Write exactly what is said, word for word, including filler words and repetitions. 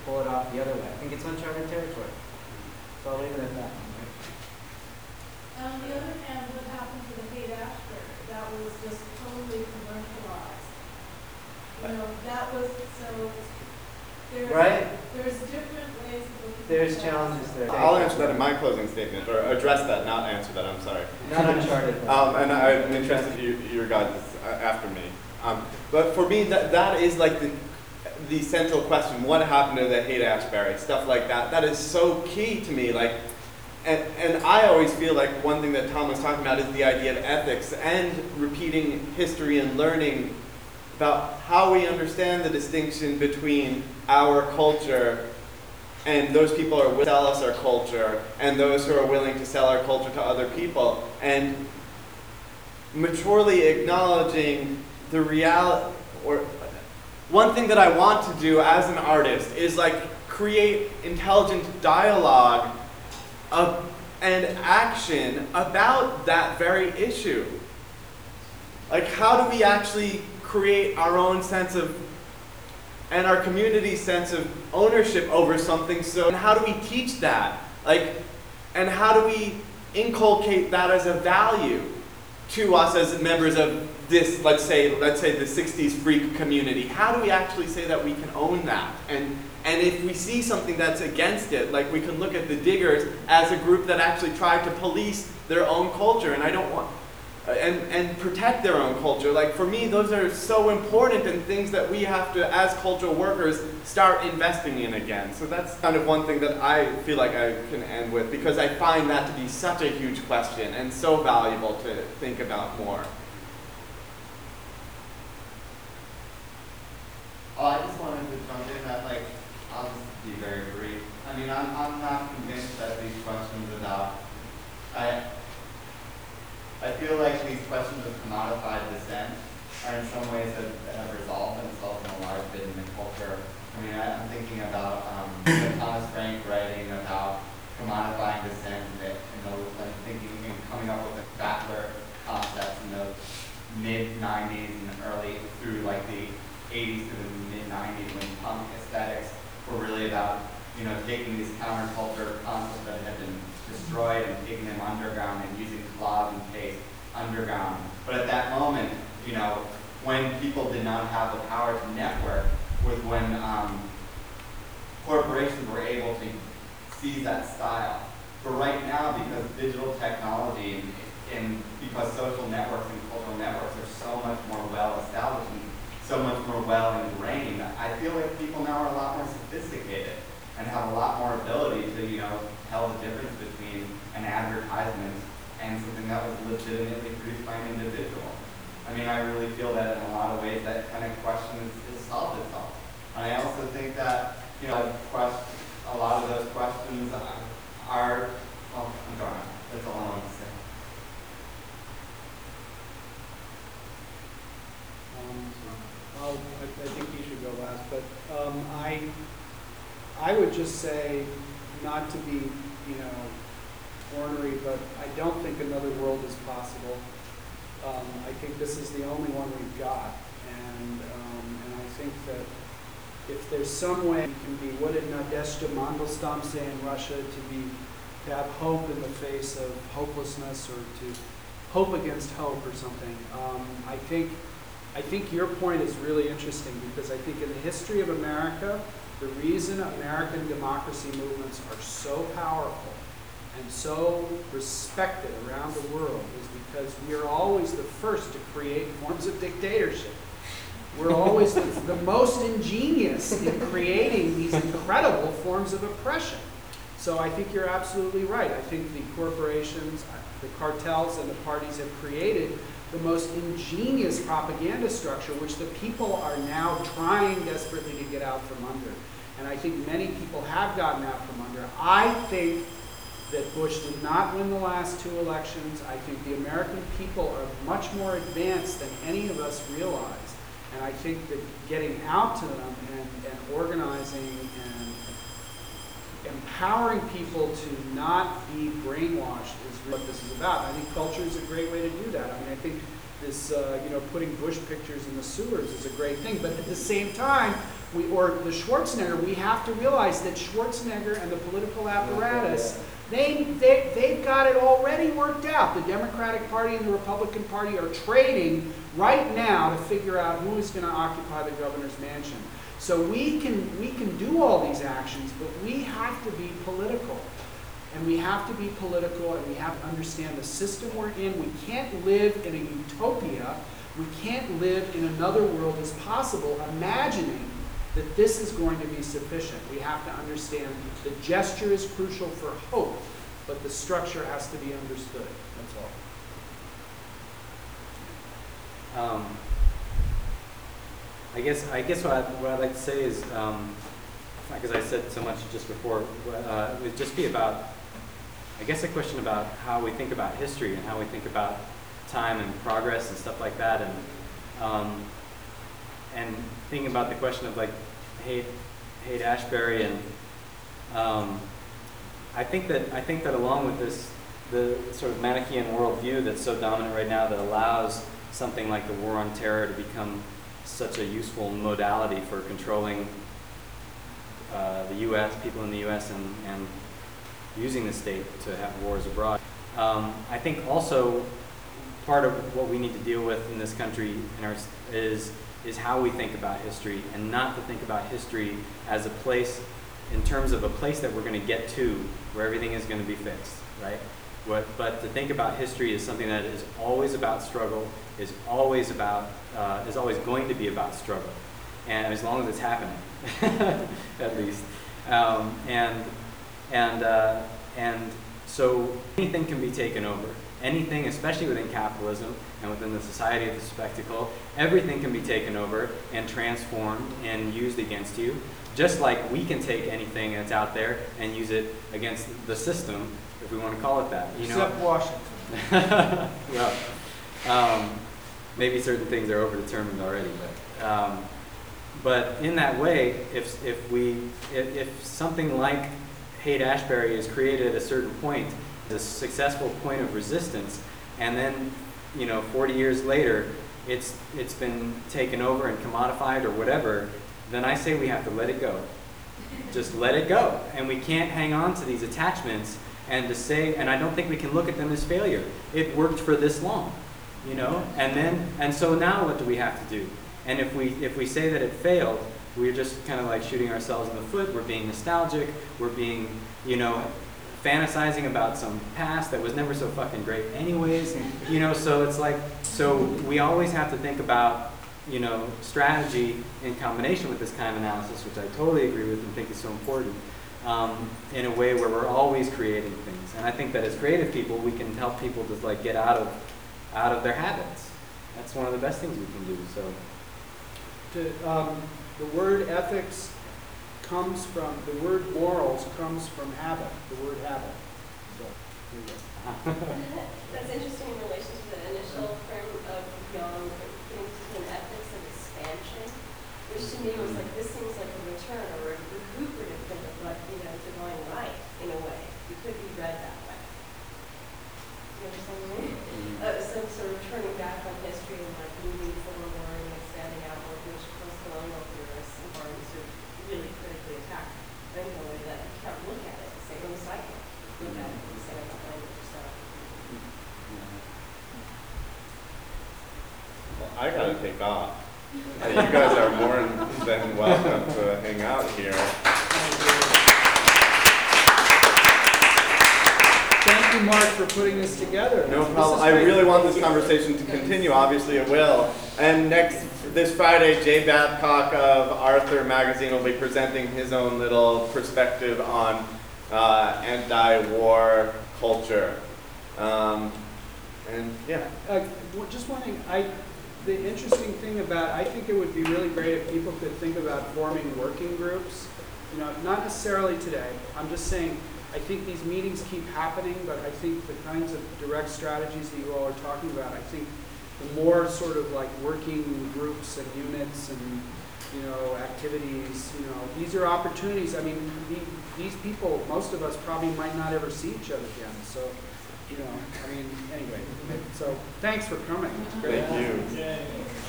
pull it off the other way. I think it's uncharted territory. So I'll leave it at that. And on the other hand, what happened to the Haight-Ashbury? That was just totally commercialized. You know, that was, so there's, right? there's different ways of looking at There's that. challenges there. I'll answer that in my closing statement, or address that, not answer that, I'm sorry. Not uncharted. um, and I'm interested in your, your guys after me. Um, but for me, that, that is like the, the central question. What happened to the Haight-Ashbury? Stuff like that. That is so key to me. Like, and, and I always feel like one thing that Tom was talking about is the idea of ethics and repeating history and learning about how we understand the distinction between our culture and those people who are willing to sell us our culture and those who are willing to sell our culture to other people. And maturely acknowledging the reality, or one thing that I want to do as an artist is like create intelligent dialogue of, and action about that very issue. Like, how do we actually create our own sense of, and our community's sense of ownership over something? So, and how do we teach that? Like, and how do we inculcate that as a value to us as members of this, let's say, let's say the sixties freak community? How do we actually say that we can own that? And and if we see something that's against it, like we can look at the Diggers as a group that actually tried to police their own culture, and I don't want, and and protect their own culture. Like, for me, those are so important and things that we have to, as cultural workers, start investing in again. So that's kind of one thing that I feel like I can end with, because I find that to be such a huge question and so valuable to think about more. Oh, I just wanted to jump in that, like, I'll just be very brief. I mean, I'm, I'm not convinced that these questions about, I, I feel like these questions of commodified dissent are in some ways have, have resolved themselves in a large bit in the culture. I mean, I, I'm thinking about um, you know, Thomas Frank writing about commodifying dissent, and, you know, like thinking and coming up with the battler concepts in the mid nineties and early through like the eighties to the mid nineties, when punk aesthetics were really about, you know, taking these counterculture concepts that had been destroyed and taking them underground and using collage and paste underground. But at that moment, you know, when people did not have the power to network, was when um, corporations were able to seize that style. But right now, because digital technology and, and because social networks and cultural networks are so much more well established and so much more well ingrained, I feel like people now are a lot more sophisticated and have a lot more ability to, you know, tell the difference between an advertisement and something that was legitimately produced by an individual. I mean, I really feel that in a lot of ways that kind of question has solved itself. And I also think that, you know, quest a lot of those questions are, well, I'm going on. That's all I want to say. Um, well, I, I think you should go last, but um, I, I would just say, not to be, you know, ornery, but I don't think another world is possible. Um, I think this is the only one we've got, and um, and I think that if there's some way it can be, what did Nadezhda Mandelstam say in Russia, to be, to have hope in the face of hopelessness, or to hope against hope or something. Um, I think, I think your point is really interesting, because I think in the history of America, the reason American democracy movements are so powerful and so respected around the world is because we are always the first to create forms of dictatorship. We're always the, the most ingenious in creating these incredible forms of oppression. So I think you're absolutely right. I think the corporations, the cartels, and the parties have created the most ingenious propaganda structure, which the people are now trying desperately to get out from under. And I think many people have gotten out from under. I think that Bush did not win the last two elections. I think the American people are much more advanced than any of us realize. And I think that getting out to them and, and organizing and empowering people to not be brainwashed is what this is about. I think culture is a great way to do that. I mean, I think this, uh, you know, putting Bush pictures in the sewers is a great thing, but at the same time, we, or the Schwarzenegger, we have to realize that Schwarzenegger and the political apparatus, they, they, they've got it already worked out. The Democratic Party and the Republican Party are trading right now to figure out who is going to occupy the governor's mansion. So we can, we can do all these actions, but we have to be political. And we have to be political, and we have to understand the system we're in. We can't live in a utopia. We can't live in another world as possible, imagining that this is going to be sufficient. We have to understand the gesture is crucial for hope, but the structure has to be understood. That's all. Um, I guess I guess what, I, what I'd like to say is, um, because I said so much just before, uh, it would just be about, I guess, a question about how we think about history and how we think about time and progress and stuff like that, and um, and thinking about the question of like Haight, Haight Ashbury, and um, I think that I think that along with this, the sort of Manichaean worldview that's so dominant right now that allows something like the war on terror to become such a useful modality for controlling uh, the U S, people in the U S, and, and using the state to have wars abroad. Um, I think also part of what we need to deal with in this country in our, is, is how we think about history, and not to think about history as a place, in terms of a place that we're going to get to where everything is going to be fixed, right? What, but to think about history as something that is always about struggle, is always about, uh, is always going to be about struggle, and as long as it's happening, at least. Um, and and uh, and so anything can be taken over. Anything, especially within capitalism and within the society of the spectacle, everything can be taken over and transformed and used against you. Just like we can take anything that's out there and use it against the system, if we want to call it that. You know? Except Washington. Well, um, maybe certain things are overdetermined already, but um, but in that way, if if we if, if something like Haight Ashbury is created at a certain point, a successful point of resistance, and then, you know, forty years later, it's it's been taken over and commodified or whatever, then I say we have to let it go. Just let it go, and we can't hang on to these attachments and to say, and I don't think we can look at them as failure. It worked for this long, you know, and then and so now what do we have to do? And if we if we say that it failed, we're just kind of like shooting ourselves in the foot. We're being nostalgic. We're being, you know, fantasizing about some past that was never so fucking great anyways, you know, so it's like, so we always have to think about, you know, strategy in combination with this kind of analysis, which I totally agree with and think is so important, um, in a way where we're always creating things. And I think that as creative people, we can help people to like get out of, out of their habits. That's one of the best things we can do, so. To, um, the word ethics comes from, the word morals comes from habit, the word habit. So, here you go. That's interesting in relation to the initial frame of Young, things to an ethics of expansion, which to me was like, this seems like a return or a recuperative thing of what, you know, divine right, in a way. It could be read that way. You understand what I mean? Uh, so sort of turning back on history and like moving forward and expanding outward, which post-colonial theorists and Barnes are really critically attacked in a way that you can't look at it the same in the cycle. Look at it the same in the language. So. Well, I gotta take off. Uh, you guys are more than welcome to hang out here. Thank you, Mark, for putting this together. No This problem. is I great. really want this conversation to continue. Obviously, it will. And next, this Friday, Jay Babcock of Arthur Magazine will be presenting his own little perspective on uh, anti-war culture. Um, and yeah. Uh, well, just one thing, I, the interesting thing about, I think it would be really great if people could think about forming working groups. You know, not necessarily today. I'm just saying, I think these meetings keep happening, but I think the kinds of direct strategies that you all are talking about, I think the more sort of like working groups and units and, you know, activities, you know, these are opportunities. I mean, the, these people, most of us probably might not ever see each other again. So, you know, I mean, anyway, so thanks for coming. It's great. Thank you.